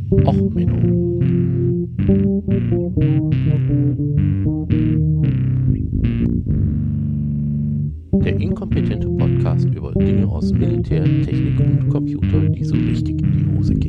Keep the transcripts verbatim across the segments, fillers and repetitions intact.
Och, Menno. Der inkompetente Podcast über Dinge aus Militär, Technik und Computer, die so richtig in die Hose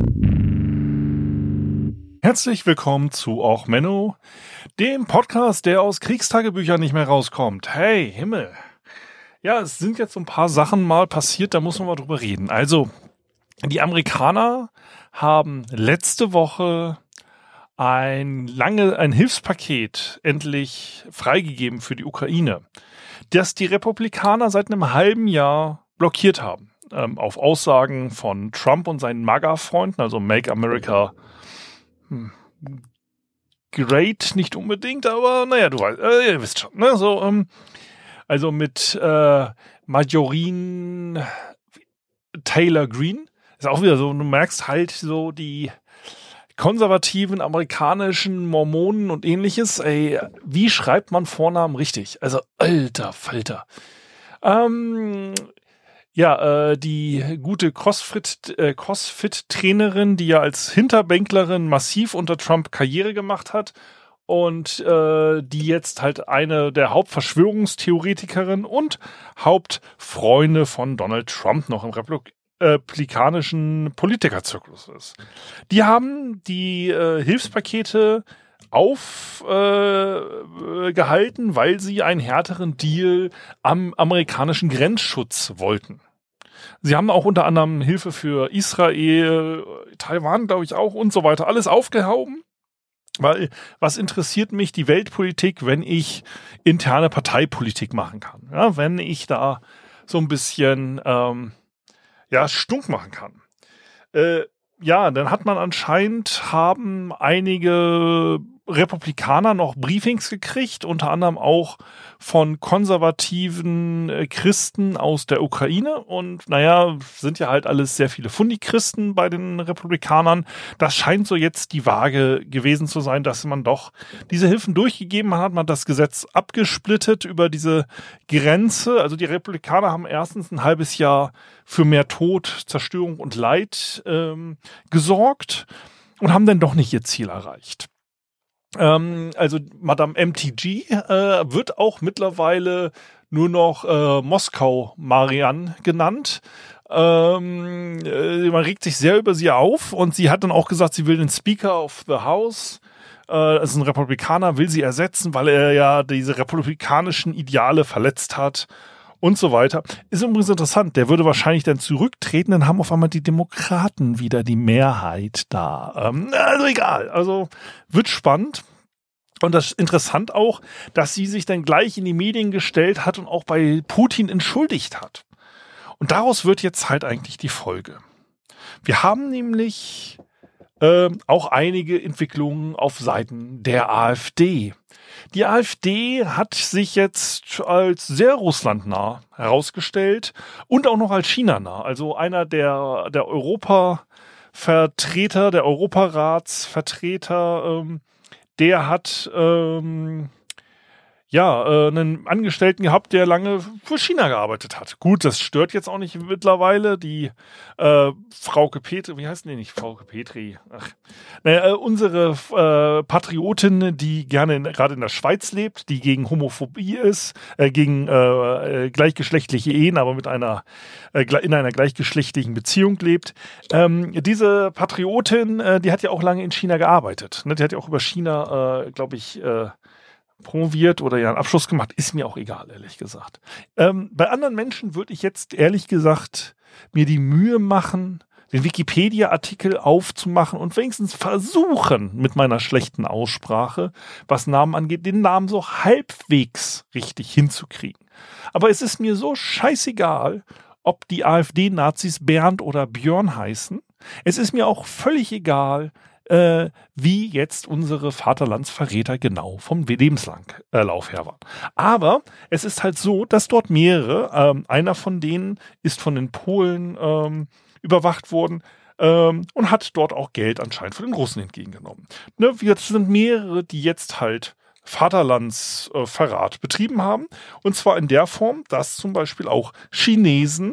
gingen. Herzlich willkommen zu Och, Menno, dem Podcast, der aus Kriegstagebüchern nicht mehr rauskommt. Hey, Himmel. Ja, es sind jetzt so ein paar Sachen mal passiert, da muss man mal drüber reden. Also, die Amerikaner haben letzte Woche ein lange, ein Hilfspaket endlich freigegeben für die Ukraine, das die Republikaner seit einem halben Jahr blockiert haben. Ähm, auf Aussagen von Trump und seinen MAGA-Freunden, also Make America hm, Great nicht unbedingt, aber naja, du weißt, äh, ihr wisst schon, ne, so, ähm, also mit äh, Marjorie Taylor Greene, ist auch wieder so, du merkst halt so die konservativen amerikanischen Mormonen und ähnliches, ey, wie schreibt man Vornamen richtig? Also, alter Falter. Ähm, ja, äh, die gute Crossfit, äh, Crossfit-Trainerin, die ja als Hinterbänklerin massiv unter Trump Karriere gemacht hat und äh, die jetzt halt eine der Hauptverschwörungstheoretikerinnen und Hauptfreunde von Donald Trump noch im Republik republikanischen Politikerzirkus ist. Die haben die äh, Hilfspakete aufgehalten, äh, weil sie einen härteren Deal am amerikanischen Grenzschutz wollten. Sie haben auch unter anderem Hilfe für Israel, Taiwan, glaube ich auch und so weiter, alles aufgehoben. Weil, was interessiert mich die Weltpolitik, wenn ich interne Parteipolitik machen kann? Ja, wenn ich da so ein bisschen ähm, ja, stunk machen kann. Äh, ja, dann hat man anscheinend, haben einige Republikaner noch Briefings gekriegt, unter anderem auch von konservativen äh, Christen aus der Ukraine. Und naja, sind ja halt alles sehr viele Fundi-Christen bei den Republikanern. Das scheint so jetzt die Waage gewesen zu sein, dass man doch diese Hilfen durchgegeben hat. Man hat das Gesetz abgesplittet über diese Grenze. Also die Republikaner haben erstens ein halbes Jahr für mehr Tod, Zerstörung und Leid ähm, gesorgt und haben dann doch nicht ihr Ziel erreicht. Ähm, also Madame M T G äh, wird auch mittlerweile nur noch äh, Moskau Marianne genannt. Ähm, äh, man regt sich sehr über sie auf und sie hat dann auch gesagt, sie will den Speaker of the House, äh, das ist ein Republikaner, will sie ersetzen, weil er ja diese republikanischen Ideale verletzt hat. Und so weiter. Ist übrigens interessant, der würde wahrscheinlich dann zurücktreten, dann haben auf einmal die Demokraten wieder die Mehrheit da. Ähm, also egal, also wird spannend. Und das ist interessant auch, dass sie sich dann gleich in die Medien gestellt hat und auch bei Putin entschuldigt hat. Und daraus wird jetzt halt eigentlich die Folge. Wir haben nämlich äh, auch einige Entwicklungen auf Seiten der AfD. Die AfD hat sich jetzt als sehr russlandnah herausgestellt und auch noch als China-nah. Also einer der, der Europa-Vertreter, der Europaratsvertreter, ähm, der hat ähm, ja äh, einen Angestellten gehabt, der lange für China gearbeitet hat. Gut, das stört jetzt auch nicht mittlerweile. Die äh, Frauke Petri, wie heißt denn die nicht? Frauke Petri. Ach. Naja, äh, unsere äh, Patriotin, die gerne gerade in der Schweiz lebt, die gegen Homophobie ist, äh, gegen äh, gleichgeschlechtliche Ehen, aber mit einer äh, in einer gleichgeschlechtlichen Beziehung lebt. Ähm, diese Patriotin, äh, die hat ja auch lange in China gearbeitet. Ne? Die hat ja auch über China, äh, glaube ich, äh, promoviert oder ja einen Abschluss gemacht, ist mir auch egal, ehrlich gesagt. Ähm, bei anderen Menschen würde ich jetzt ehrlich gesagt mir die Mühe machen, den Wikipedia-Artikel aufzumachen und wenigstens versuchen, mit meiner schlechten Aussprache, was Namen angeht, den Namen so halbwegs richtig hinzukriegen. Aber es ist mir so scheißegal, ob die AfD-Nazis Bernd oder Björn heißen. Es ist mir auch völlig egal, Äh, wie jetzt unsere Vaterlandsverräter genau vom Lebenslauf her waren. Aber es ist halt so, dass dort mehrere, ähm, einer von denen ist von den Polen ähm, überwacht worden ähm, und hat dort auch Geld anscheinend von den Russen entgegengenommen. Ne, jetzt sind mehrere, die jetzt halt Vaterlandsverrat äh, betrieben haben. Und zwar in der Form, dass zum Beispiel auch Chinesen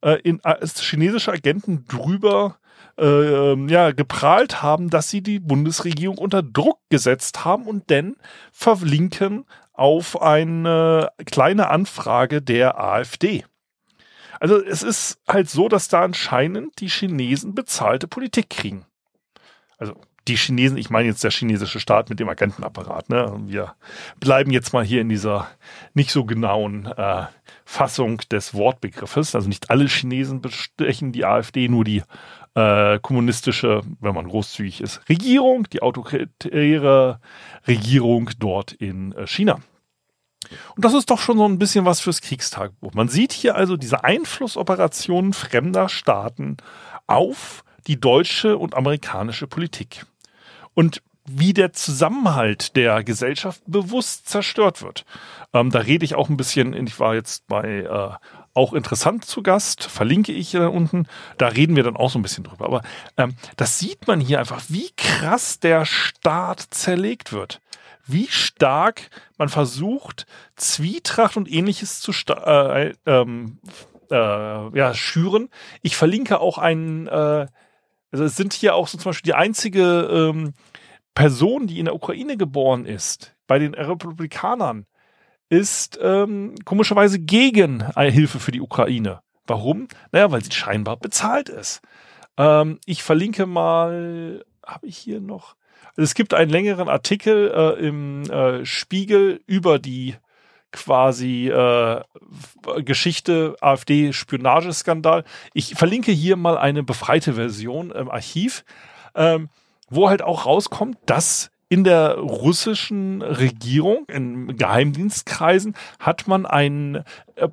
äh, in, als chinesische Agenten drüber äh, ja, geprahlt haben, dass sie die Bundesregierung unter Druck gesetzt haben und dann verlinken auf eine kleine Anfrage der AfD. Also es ist halt so, dass da anscheinend die Chinesen bezahlte Politik kriegen. Also die Chinesen, ich meine jetzt der chinesische Staat mit dem Agentenapparat. Ne? Wir bleiben jetzt mal hier in dieser nicht so genauen äh, Fassung des Wortbegriffes. Also nicht alle Chinesen bestechen die AfD, nur die äh, kommunistische, wenn man großzügig ist, Regierung, die autoritäre Regierung dort in äh, China. Und das ist doch schon so ein bisschen was fürs Kriegstagebuch. Man sieht hier also diese Einflussoperationen fremder Staaten auf die deutsche und amerikanische Politik. Und wie der Zusammenhalt der Gesellschaft bewusst zerstört wird. Ähm, da rede ich auch ein bisschen, ich war jetzt bei äh, auch interessant zu Gast, verlinke ich hier unten, da reden wir dann auch so ein bisschen drüber. Aber ähm, das sieht man hier einfach, wie krass der Staat zerlegt wird. Wie stark man versucht, Zwietracht und Ähnliches zu sta- äh, ähm, äh, ja, schüren. Ich verlinke auch einen, äh, also es sind hier auch so zum Beispiel die einzige ähm, Person, die in der Ukraine geboren ist, bei den Republikanern, ist ähm, komischerweise gegen eine Hilfe für die Ukraine. Warum? Naja, weil sie scheinbar bezahlt ist. Ähm, ich verlinke mal, habe ich hier noch... Es gibt einen längeren Artikel äh, im äh, Spiegel über die quasi äh, Geschichte AfD-Spionageskandal. Ich verlinke hier mal eine befreite Version im Archiv, ähm, wo halt auch rauskommt, dass in der russischen Regierung, in Geheimdienstkreisen, hat man ein äh,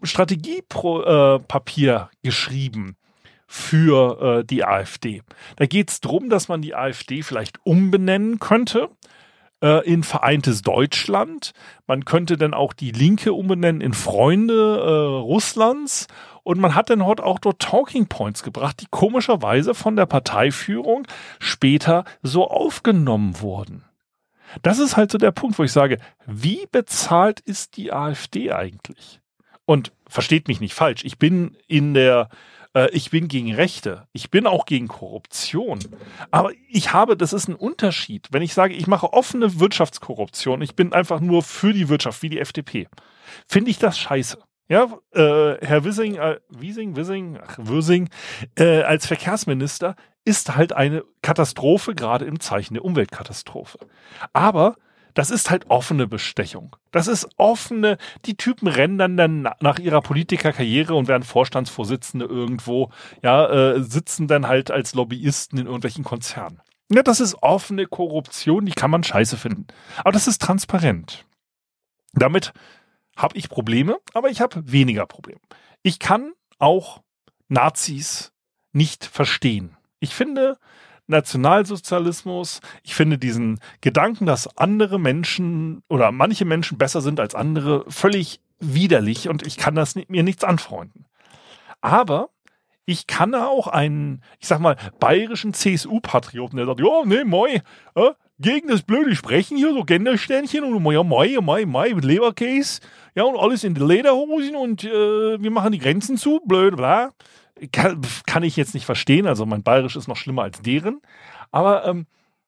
Strategiepapier äh, geschrieben für äh, die AfD. Da geht es darum, dass man die AfD vielleicht umbenennen könnte äh, in Vereintes Deutschland. Man könnte dann auch die Linke umbenennen in Freunde äh, Russlands. Und man hat dann heute auch dort Talking Points gebracht, die komischerweise von der Parteiführung später so aufgenommen wurden. Das ist halt so der Punkt, wo ich sage, wie bezahlt ist die AfD eigentlich? Und versteht mich nicht falsch, ich bin in der Ich bin gegen Rechte. Ich bin auch gegen Korruption. Aber ich habe, das ist ein Unterschied. Wenn ich sage, ich mache offene Wirtschaftskorruption, ich bin einfach nur für die Wirtschaft, wie die F D P, finde ich das scheiße. Ja, äh, Herr Wissing, äh, Wiesing, Wissing, ach, Wissing, äh, als Verkehrsminister ist halt eine Katastrophe, gerade im Zeichen der Umweltkatastrophe. Aber das ist halt offene Bestechung. Das ist offene, die Typen rennen dann, dann nach ihrer Politikerkarriere und werden Vorstandsvorsitzende irgendwo, ja, äh, sitzen dann halt als Lobbyisten in irgendwelchen Konzernen. Ja, das ist offene Korruption, die kann man scheiße finden. Aber das ist transparent. Damit habe ich Probleme, aber ich habe weniger Probleme. Ich kann auch Nazis nicht verstehen. Ich finde Nationalsozialismus, ich finde diesen Gedanken, dass andere Menschen oder manche Menschen besser sind als andere, völlig widerlich und ich kann das mir nichts anfreunden. Aber ich kann auch einen, ich sag mal, bayerischen C S U-Patrioten, der sagt, ja, nee, moi, äh, gegen das blöde Sprechen hier, so Gendersternchen und ja, moi, moi, moi, mit Leberkäse, ja, und alles in die Lederhosen und äh, wir machen die Grenzen zu, blöd, bla. Kann, kann ich jetzt nicht verstehen, also mein Bayerisch ist noch schlimmer als deren, aber ähm,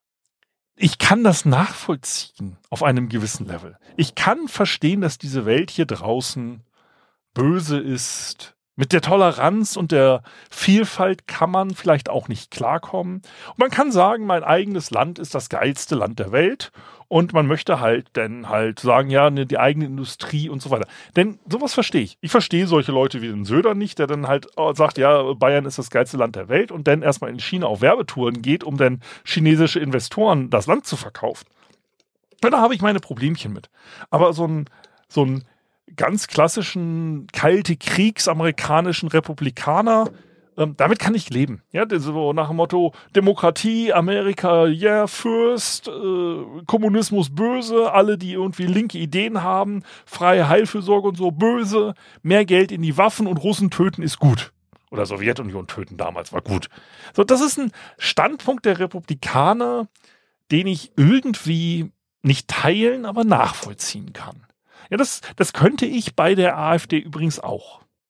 ich kann das nachvollziehen auf einem gewissen Level. Ich kann verstehen, dass diese Welt hier draußen böse ist. Mit der Toleranz und der Vielfalt kann man vielleicht auch nicht klarkommen. Und man kann sagen, mein eigenes Land ist das geilste Land der Welt und man möchte halt dann halt sagen, ja, ne, die eigene Industrie und so weiter. Denn sowas verstehe ich. Ich verstehe solche Leute wie den Söder nicht, der dann halt sagt, ja, Bayern ist das geilste Land der Welt und dann erstmal in China auf Werbetouren geht, um dann chinesische Investoren das Land zu verkaufen. Ja, da habe ich meine Problemchen mit. Aber so ein, so ein ganz klassischen kalte Kriegsamerikanischen Republikaner, ähm, damit kann ich leben. Ja, so nach dem Motto Demokratie, Amerika, yeah, Fürst, äh, Kommunismus böse, alle, die irgendwie linke Ideen haben, freie Heilfürsorge und so böse, mehr Geld in die Waffen und Russen töten ist gut. Oder Sowjetunion töten damals war gut. So, das ist ein Standpunkt der Republikaner, den ich irgendwie nicht teilen, aber nachvollziehen kann. Ja, das, das könnte ich bei der AfD übrigens auch.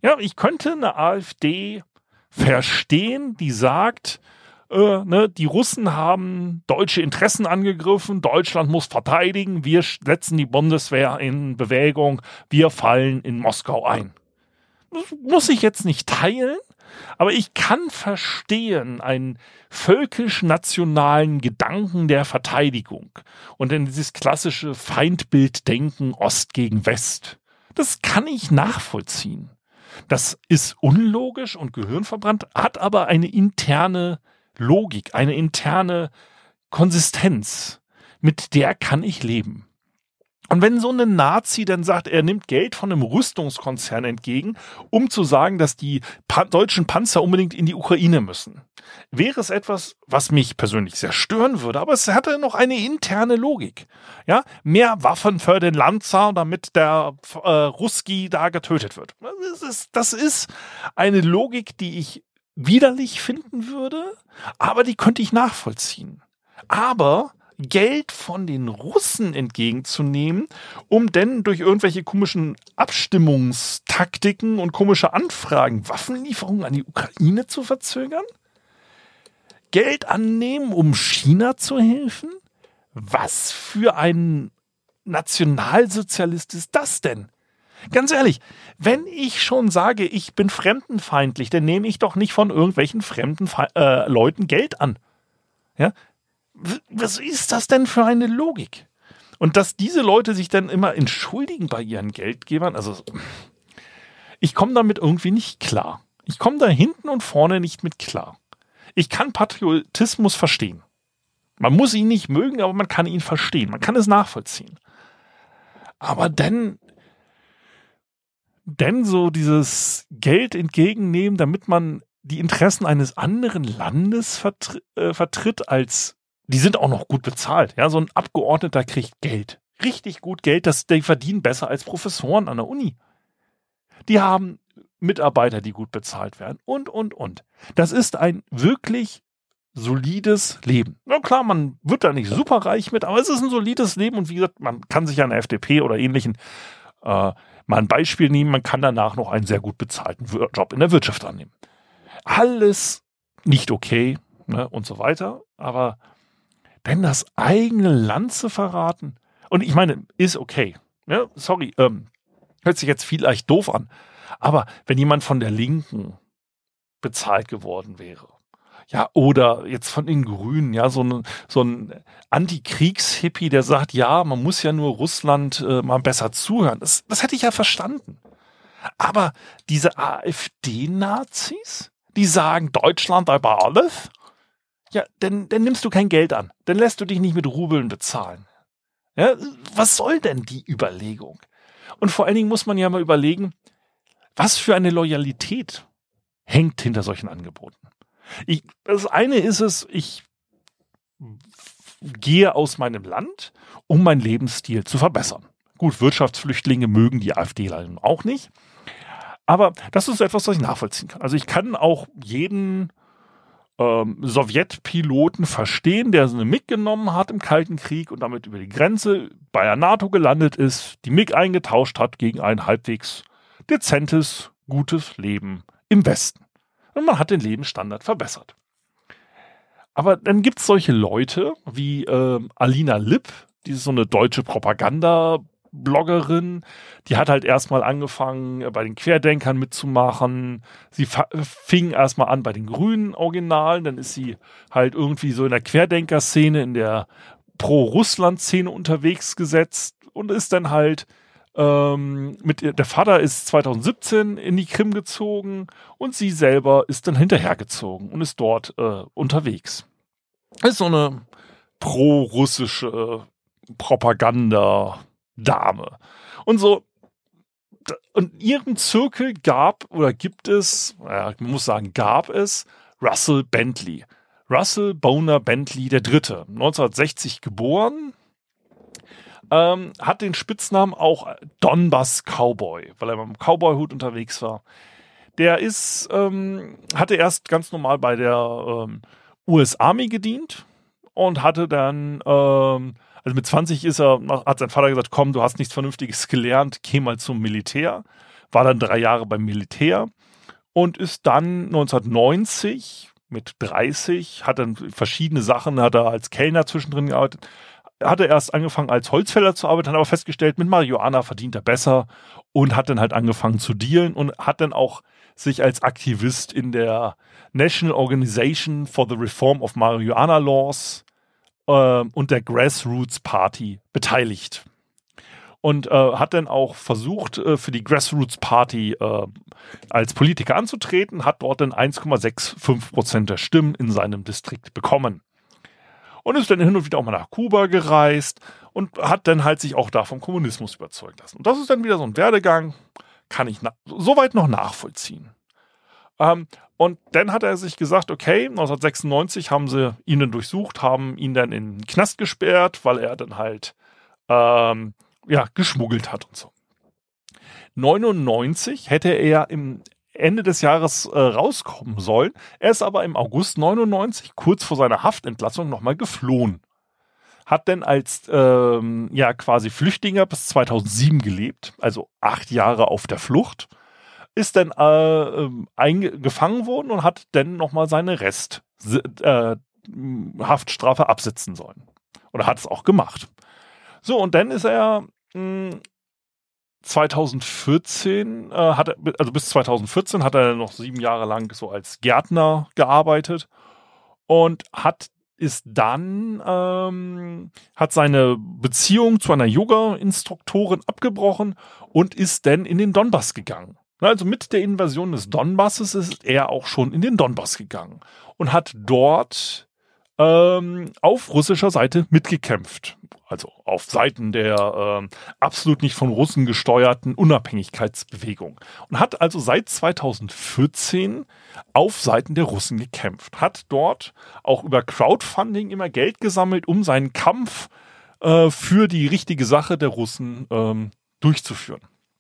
Ja, ich könnte eine AfD verstehen, die sagt, äh, ne, die Russen haben deutsche Interessen angegriffen, Deutschland muss verteidigen, wir setzen die Bundeswehr in Bewegung, wir fallen in Moskau ein. Das muss ich jetzt nicht teilen, aber ich kann verstehen einen völkisch-nationalen Gedanken der Verteidigung und dann dieses klassische Feindbilddenken Ost gegen West. Das kann ich nachvollziehen. Das ist unlogisch und gehirnverbrannt, hat aber eine interne Logik, eine interne Konsistenz, mit der kann ich leben. Und wenn so ein Nazi dann sagt, er nimmt Geld von einem Rüstungskonzern entgegen, um zu sagen, dass die pa- deutschen Panzer unbedingt in die Ukraine müssen, wäre es etwas, was mich persönlich sehr stören würde, aber es hatte noch eine interne Logik. Ja, mehr Waffen für den Lanzer, damit der äh, Ruski da getötet wird. Das ist, das ist eine Logik, die ich widerlich finden würde, aber die könnte ich nachvollziehen. Aber Geld von den Russen entgegenzunehmen, um denn durch irgendwelche komischen Abstimmungstaktiken und komische Anfragen Waffenlieferungen an die Ukraine zu verzögern? Geld annehmen, um China zu helfen? Was für ein Nationalsozialist ist das denn? Ganz ehrlich, wenn ich schon sage, ich bin fremdenfeindlich, dann nehme ich doch nicht von irgendwelchen fremden äh, Leuten Geld an. Ja? Was ist das denn für eine Logik? Und dass diese Leute sich dann immer entschuldigen bei ihren Geldgebern, also ich komme damit irgendwie nicht klar. Ich komme da hinten und vorne nicht mit klar. Ich kann Patriotismus verstehen. Man muss ihn nicht mögen, aber man kann ihn verstehen. Man kann es nachvollziehen. Aber dann, dann so dieses Geld entgegennehmen, damit man die Interessen eines anderen Landes vertr- äh, vertritt als die sind auch noch gut bezahlt. Ja, so ein Abgeordneter kriegt Geld. Richtig gut Geld. Das, die verdienen besser als Professoren an der Uni. Die haben Mitarbeiter, die gut bezahlt werden. Und, und, und. Das ist ein wirklich solides Leben. Na klar, man wird da nicht super reich mit, aber es ist ein solides Leben. Und wie gesagt, man kann sich an der F D P oder ähnlichen äh, mal ein Beispiel nehmen. Man kann danach noch einen sehr gut bezahlten Job in der Wirtschaft annehmen. Alles nicht okay, ne, und so weiter. Aber denn das eigene Land zu verraten, und ich meine, ist okay. Ja, sorry, ähm, hört sich jetzt vielleicht doof an. Aber wenn jemand von der Linken bezahlt geworden wäre, ja, oder jetzt von den Grünen, ja, so ein, so ein Antikriegshippie, der sagt, ja, man muss ja nur Russland äh, mal besser zuhören. Das, das hätte ich ja verstanden. Aber diese AfD-Nazis, die sagen, Deutschland über alles, ja, dann, dann nimmst du kein Geld an. Dann lässt du dich nicht mit Rubeln bezahlen. Ja, was soll denn die Überlegung? Und vor allen Dingen muss man ja mal überlegen, was für eine Loyalität hängt hinter solchen Angeboten. Ich, das eine ist es, ich gehe aus meinem Land, um meinen Lebensstil zu verbessern. Gut, Wirtschaftsflüchtlinge mögen die AfD leider auch nicht. Aber das ist etwas, was ich nachvollziehen kann. Also ich kann auch jeden ähm, Sowjetpiloten verstehen, der so eine MiG genommen hat im Kalten Krieg und damit über die Grenze bei der NATO gelandet ist, die MiG eingetauscht hat gegen ein halbwegs dezentes, gutes Leben im Westen. Und man hat den Lebensstandard verbessert. Aber dann gibt es solche Leute wie äh, Alina Lipp, die ist so eine deutsche Propaganda-Bloggerin, die hat halt erstmal angefangen, bei den Querdenkern mitzumachen. Sie fa- fing erstmal an bei den Grünen Originalen, dann ist sie halt irgendwie so in der Querdenker-Szene, in der Pro-Russland-Szene unterwegs gesetzt und ist dann halt ähm, mit ihr, der Vater ist zwanzig siebzehn in die Krim gezogen und sie selber ist dann hinterhergezogen und ist dort äh, unterwegs. Das ist so eine pro-russische Propagandadame. Und so, und in ihrem Zirkel gab oder gibt es, ja, man muss sagen, gab es Russell Bentley. Russell Boner Bentley der Dritte, neunzehnhundertsechzig geboren, ähm, hat den Spitznamen auch Donbass Cowboy, weil er mit dem Cowboy-Hut unterwegs war. Der ist, ähm, hatte erst ganz normal bei der ähm, U S Army gedient und hatte dann, ähm, also mit zwanzig ist er, hat sein Vater gesagt, komm, du hast nichts Vernünftiges gelernt, geh mal zum Militär, war dann drei Jahre beim Militär und ist dann neunzehnhundertneunzig mit dreißig, hat dann verschiedene Sachen, hat er als Kellner zwischendrin gearbeitet, hat er erst angefangen als Holzfäller zu arbeiten, hat aber festgestellt, mit Marihuana verdient er besser und hat dann halt angefangen zu dealen und hat dann auch sich als Aktivist in der National Organization for the Reform of Marijuana Laws äh, und der Grassroots Party beteiligt. Und äh, hat dann auch versucht, äh, für die Grassroots Party äh, als Politiker anzutreten, hat dort dann eins Komma fünfundsechzig Prozent der Stimmen in seinem Distrikt bekommen. Und ist dann hin und wieder auch mal nach Kuba gereist und hat dann halt sich auch da vom Kommunismus überzeugen lassen. Und das ist dann wieder so ein Werdegang, kann ich na- soweit noch nachvollziehen. Ähm, und dann hat er sich gesagt, okay, neunzehnhundertsechsundneunzig haben sie ihn dann durchsucht, haben ihn dann in den Knast gesperrt, weil er dann halt ähm, ja, geschmuggelt hat und so. neunundneunzig hätte er im Ende des Jahres äh, rauskommen sollen. Er ist aber im August neunundneunzig, kurz vor seiner Haftentlassung, nochmal geflohen. Hat dann als ähm, ja quasi Flüchtlinger bis zweitausendsieben gelebt, also acht Jahre auf der Flucht. Ist dann äh, einge- gefangen worden und hat dann nochmal seine Rest äh, Haftstrafe absitzen sollen. Oder hat es auch gemacht. So, und dann ist er mh, zweitausendvierzehn, äh, hat er, also bis zweitausendvierzehn hat er noch sieben Jahre lang so als Gärtner gearbeitet und hat ist dann, ähm, hat seine Beziehung zu einer Yoga-Instruktorin abgebrochen und ist dann in den Donbass gegangen. Also mit der Invasion des Donbasses ist er auch schon in den Donbass gegangen und hat dort ähm, auf russischer Seite mitgekämpft. Also auf Seiten der ähm, absolut nicht von Russen gesteuerten Unabhängigkeitsbewegung. Und hat also seit zweitausendvierzehn auf Seiten der Russen gekämpft. Hat dort auch über Crowdfunding immer Geld gesammelt, um seinen Kampf äh, für die richtige Sache der Russen ähm, durchzuführen.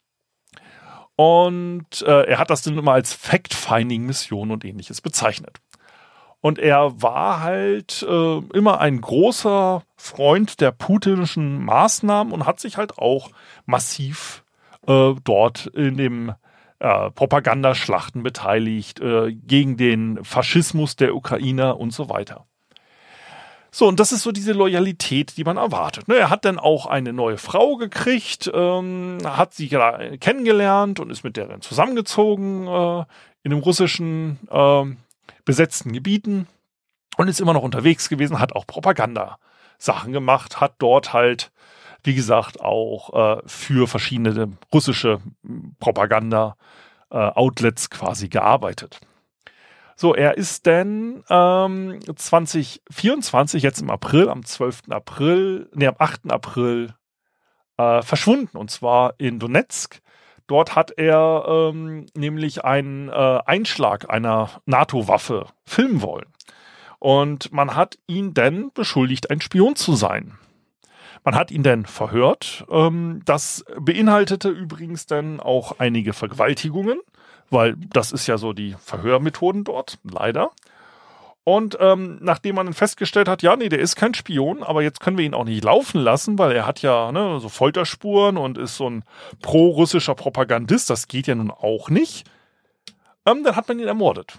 Und äh, er hat das dann immer als Fact-Finding-Mission und ähnliches bezeichnet. Und er war halt äh, immer ein großer Freund der putinischen Maßnahmen und hat sich halt auch massiv äh, dort in dem äh, Propagandaschlachten beteiligt, äh, gegen den Faschismus der Ukrainer und so weiter. So, und das ist so diese Loyalität, die man erwartet. Ne, er hat dann auch eine neue Frau gekriegt, ähm, hat sie ja kennengelernt und ist mit der dann zusammengezogen äh, in dem russischen äh, besetzten Gebieten und ist immer noch unterwegs gewesen, hat auch Propaganda-Sachen gemacht, hat dort halt, wie gesagt, auch äh, für verschiedene russische Propaganda-Outlets äh, quasi gearbeitet. So, er ist dann ähm, zwanzig vierundzwanzig, jetzt im April, am zwölften April, nee, am achten April äh, verschwunden, und zwar in Donetsk. Dort hat er ähm, nämlich einen äh, Einschlag einer NATO-Waffe filmen wollen. Und man hat ihn dann beschuldigt, ein Spion zu sein. Man hat ihn dann verhört. Ähm, das beinhaltete übrigens dann auch einige Vergewaltigungen, weil das ist ja so die Verhörmethoden dort, leider. Und ähm, nachdem man dann festgestellt hat, ja, nee, der ist kein Spion, aber jetzt können wir ihn auch nicht laufen lassen, weil er hat ja ne, so Folterspuren und ist so ein pro-russischer Propagandist, das geht ja nun auch nicht, ähm, dann hat man ihn ermordet.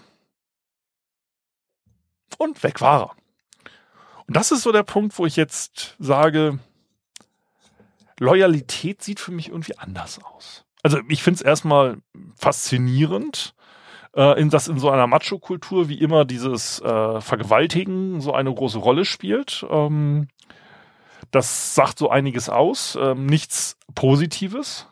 Und weg war er. Und das ist so der Punkt, wo ich jetzt sage, Loyalität sieht für mich irgendwie anders aus. Also ich finde es erstmal faszinierend, In, dass in so einer Macho-Kultur wie immer dieses äh, Vergewaltigen so eine große Rolle spielt. Ähm, das sagt so einiges aus. Ähm, nichts Positives.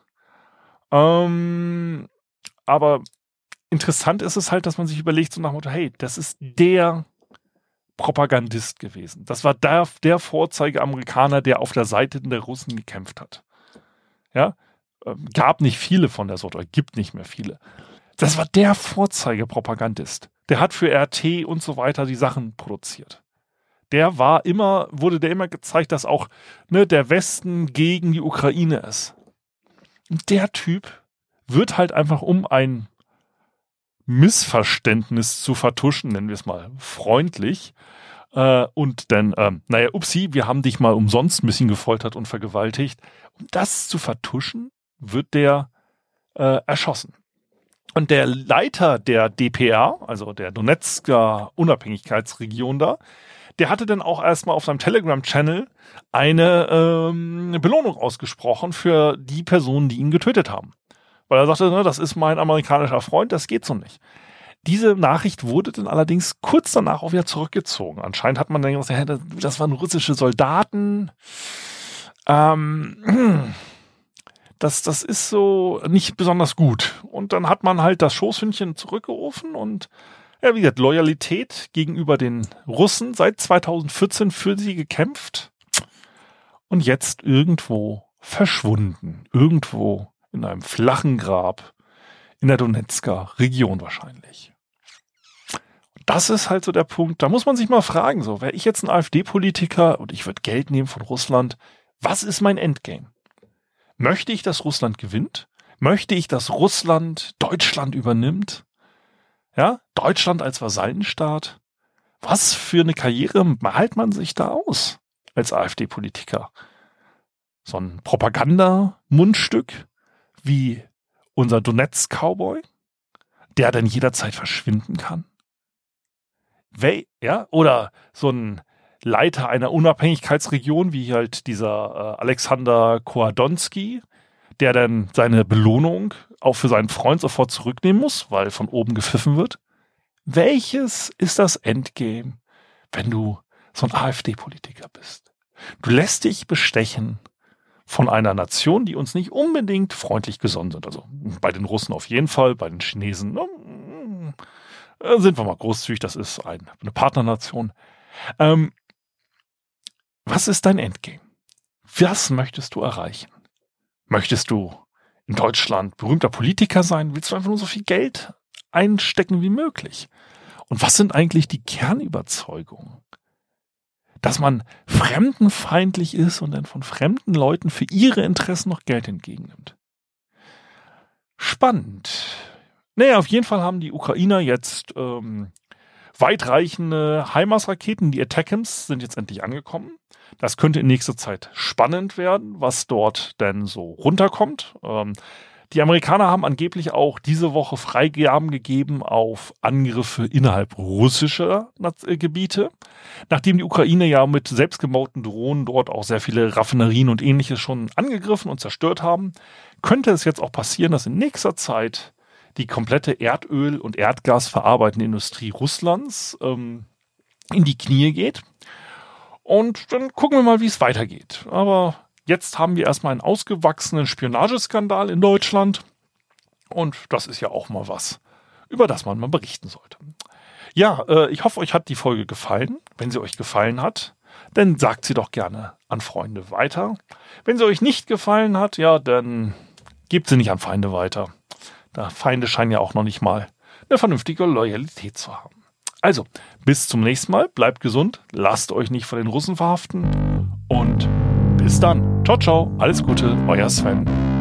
Ähm, aber interessant ist es halt, dass man sich überlegt, so nach dem Motto, hey, das ist der Propagandist gewesen. Das war der, der Vorzeige-Amerikaner, der auf der Seite der Russen gekämpft hat. Ja, ähm, gab nicht viele von der Sorte, gibt nicht mehr viele. Das war der Vorzeigepropagandist. Der hat für R T und so weiter die Sachen produziert. Der war immer, wurde der immer gezeigt, dass auch ne, der Westen gegen die Ukraine ist. Und der Typ wird halt einfach, um ein Missverständnis zu vertuschen, nennen wir es mal freundlich, äh, und dann, ähm, naja, upsi, wir haben dich mal umsonst ein bisschen gefoltert und vergewaltigt. Um das zu vertuschen, wird der äh, erschossen. Und der Leiter der D P R, also der Donezker Unabhängigkeitsregion da, der hatte dann auch erstmal auf seinem Telegram-Channel eine ähm, Belohnung ausgesprochen für die Personen, die ihn getötet haben. Weil er sagte, ne, das ist mein amerikanischer Freund, das geht so nicht. Diese Nachricht wurde dann allerdings kurz danach auch wieder zurückgezogen. Anscheinend hat man dann gesagt, das waren russische Soldaten. Ähm, das, das ist so nicht besonders gut. Und dann hat man halt das Schoßhündchen zurückgerufen und ja, wie gesagt, Loyalität gegenüber den Russen seit zweitausendvierzehn für sie gekämpft und jetzt irgendwo verschwunden. Irgendwo in einem flachen Grab in der Donezker Region wahrscheinlich. Und das ist halt so der Punkt, da muss man sich mal fragen, so, wäre ich jetzt ein AfD-Politiker und ich würde Geld nehmen von Russland, was ist mein Endgame? Möchte ich, dass Russland gewinnt? Möchte ich, dass Russland Deutschland übernimmt? Ja, Deutschland als Vasallenstaat. Was für eine Karriere malt man sich da aus als AfD-Politiker? So ein Propaganda-Mundstück wie unser Donetsk-Cowboy, der dann jederzeit verschwinden kann? Wel- ja, oder so ein Leiter einer Unabhängigkeitsregion wie halt dieser äh, Alexander Koadonski, der dann seine Belohnung auch für seinen Freund sofort zurücknehmen muss, weil von oben gepfiffen wird. Welches ist das Endgame, wenn du so ein AfD-Politiker bist? Du lässt dich bestechen von einer Nation, die uns nicht unbedingt freundlich gesonnen sind. Also bei den Russen auf jeden Fall, bei den Chinesen äh, sind wir mal großzügig, das ist ein, eine Partnernation. Ähm, was ist dein Endgame? Was möchtest du erreichen? Möchtest du in Deutschland berühmter Politiker sein? Willst du einfach nur so viel Geld einstecken wie möglich? Und was sind eigentlich die Kernüberzeugungen? Dass man fremdenfeindlich ist und dann von fremden Leuten für ihre Interessen noch Geld entgegennimmt. Spannend. Naja, auf jeden Fall haben die Ukrainer jetzt ähm, weitreichende HIMARS-Raketen, die Attackams, sind jetzt endlich angekommen. Das könnte in nächster Zeit spannend werden, was dort denn so runterkommt. Ähm, die Amerikaner haben angeblich auch diese Woche Freigaben gegeben auf Angriffe innerhalb russischer äh, Gebiete. Nachdem die Ukraine ja mit selbstgebauten Drohnen dort auch sehr viele Raffinerien und Ähnliches schon angegriffen und zerstört haben, könnte es jetzt auch passieren, dass in nächster Zeit die komplette Erdöl- und Erdgasverarbeitende Industrie Russlands ähm, in die Knie geht. Und dann gucken wir mal, wie es weitergeht. Aber jetzt haben wir erstmal einen ausgewachsenen Spionageskandal in Deutschland. Und das ist ja auch mal was, über das man mal berichten sollte. Ja, äh, ich hoffe, euch hat die Folge gefallen. Wenn sie euch gefallen hat, dann sagt sie doch gerne an Freunde weiter. Wenn sie euch nicht gefallen hat, ja, dann gebt sie nicht an Feinde weiter. Da Feinde scheinen ja auch noch nicht mal eine vernünftige Loyalität zu haben. Also, bis zum nächsten Mal. Bleibt gesund. Lasst euch nicht von den Russen verhaften. Und bis dann. Ciao, ciao. Alles Gute. Euer Sven.